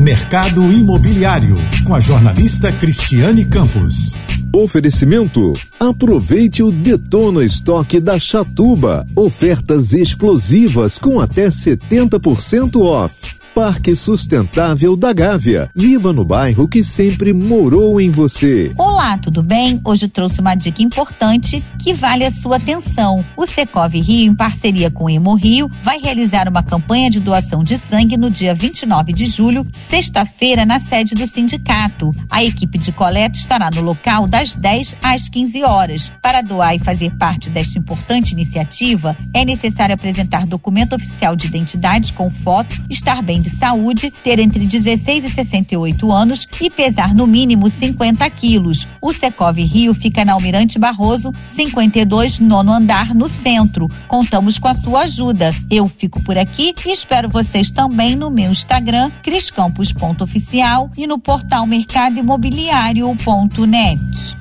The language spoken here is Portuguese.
Mercado Imobiliário, com a jornalista Cristiane Campos. Oferecimento: aproveite o Detona Estoque da Chatuba. Ofertas explosivas com até 70% off. Parque Sustentável da Gávea. Viva no bairro que sempre morou em você. Olá, tudo bem? Hoje eu trouxe uma dica importante que vale a sua atenção. O Secov Rio, em parceria com o Hemorrio, vai realizar uma campanha de doação de sangue no dia 29 de julho, sexta-feira, na sede do sindicato. A equipe de coleta estará no local das 10 às 15 horas. Para doar e fazer parte desta importante iniciativa, é necessário apresentar documento oficial de identidade com foto, estar bem de saúde, ter entre 16 e 68 anos e pesar no mínimo 50 quilos. O Secov Rio fica na Almirante Barroso, 52, 9º andar, no centro. Contamos com a sua ajuda. Eu fico por aqui e espero vocês também no meu Instagram, criscampos.oficial, e no portal mercadoimobiliario.net.